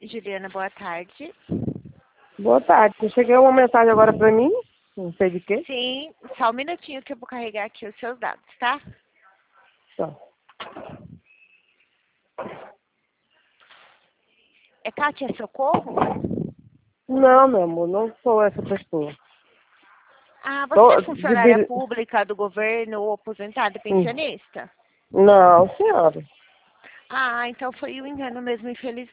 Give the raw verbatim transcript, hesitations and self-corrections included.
Juliana, boa tarde. Boa tarde. Chegou uma mensagem agora pra mim, não sei de quê. Sim, só um minutinho que eu vou carregar aqui os seus dados, tá? Tá. É Kátia Socorro? Não, meu amor, não sou essa pessoa. Ah, você Tô é de funcionária bil- pública do governo ou aposentado e Hum. pensionista? Não, senhora. Ah, então foi o engano mesmo, infelizmente.